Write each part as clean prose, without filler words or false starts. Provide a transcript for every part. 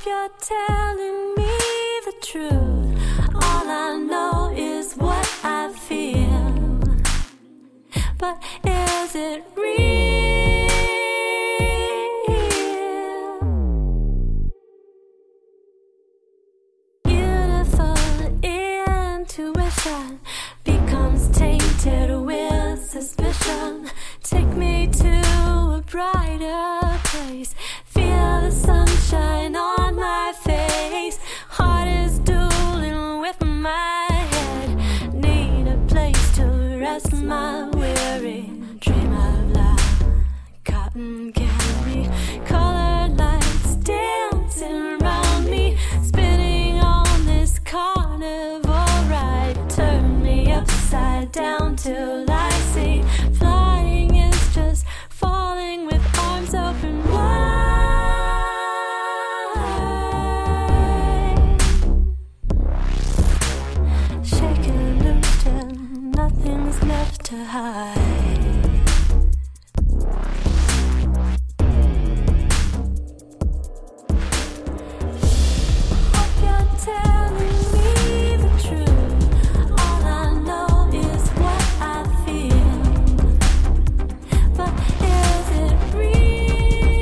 you're telling me the truth. All I know is what I feel. But is it real? Beautiful intuition becomes tainted with suspicion. Take me to a brighter place. Feel the sunshine on my face. Heart is dueling with my head. Need a place to rest my weary. Dream of love, cotton candy, colored lights dancing around me. Spinning on this carnival ride. Turn me upside down till I see. Flying is just falling with arms open wide. Shaking loose till nothing's left to hide. Hope you're telling me the truth. All I know is what I feel. But is it real?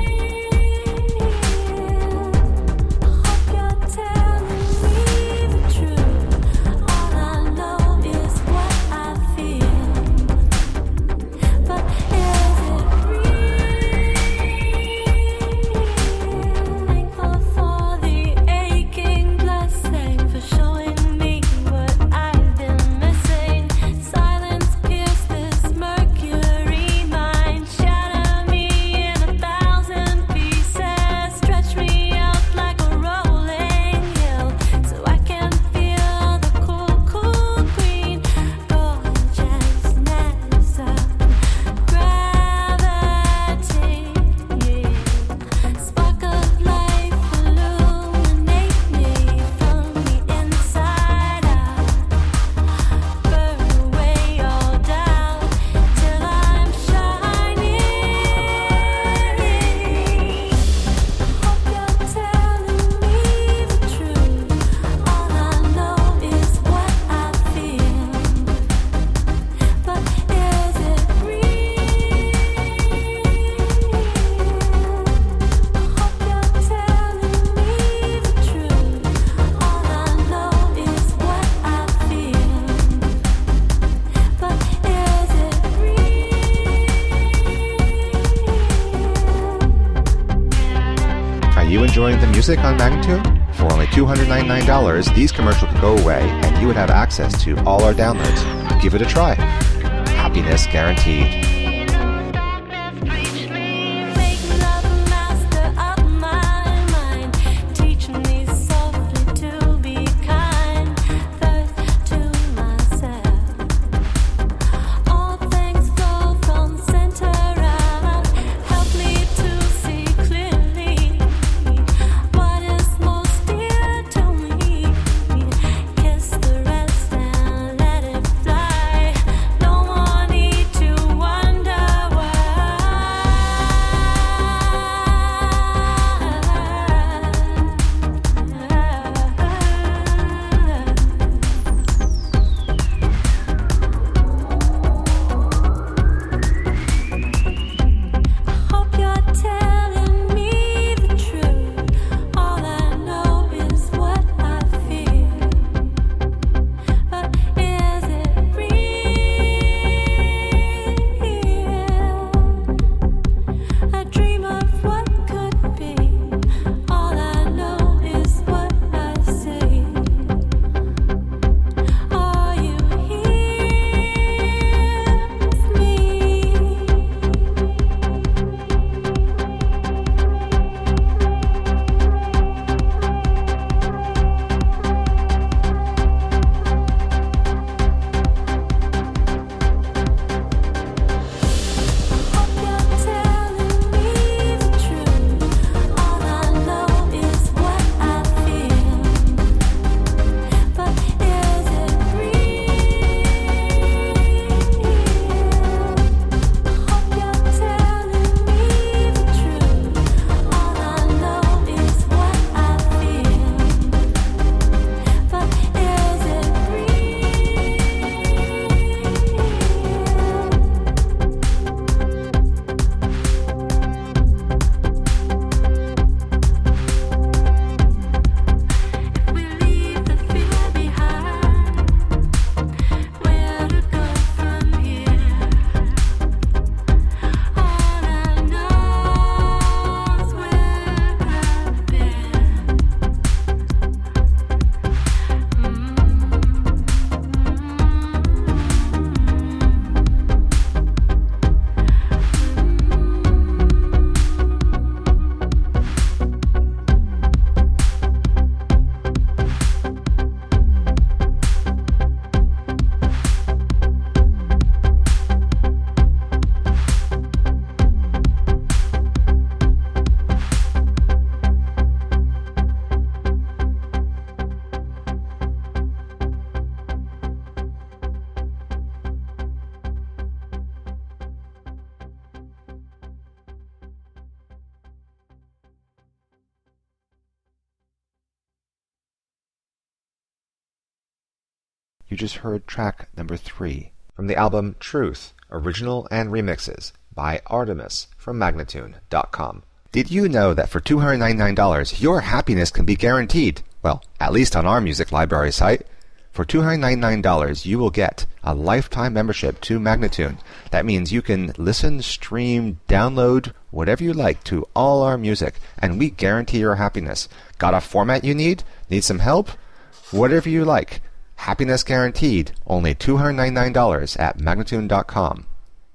Hope you're telling me the truth. All I know is what I feel. But is it real? Thankful for the aching blessing, for showing me what I've been missing. Silence pierce this mercury mind. Shatter me in 1,000 pieces. Stretch me out like a rolling hill, so I can feel the cool, cool green gorgeousness of gravity. Spark of life illuminate me from the inside out. Burn away all doubt till I'm shining. Hope you're telling me the truth. All I know is what I feel. But is it real? Hope you're telling me the truth. All I know is what I feel. But is it real? Are you enjoying the music on Magnitude? For only $299, these commercials could go away and you would have access to all our downloads. Give it a try. Happiness guaranteed. Make love a master of my mind. Teach me softly to be kind. Thirst to myself. All things flow from center out. Help me to see clearly what is most dear to me. Kiss the rest and let it fly. No more need to wonder. You just heard track number 3 from the album Truth, Original and Remixes by Artemis from Magnatune.com. Did you know that for $299 your happiness can be guaranteed? Well, at least on our music library site. For $299 you will get a lifetime membership to Magnatune. That means you can listen, stream, download, whatever you like to all our music, and we guarantee your happiness. Got a format you need? Need some help? Whatever you like. Happiness guaranteed. Only $299 at Magnatune.com.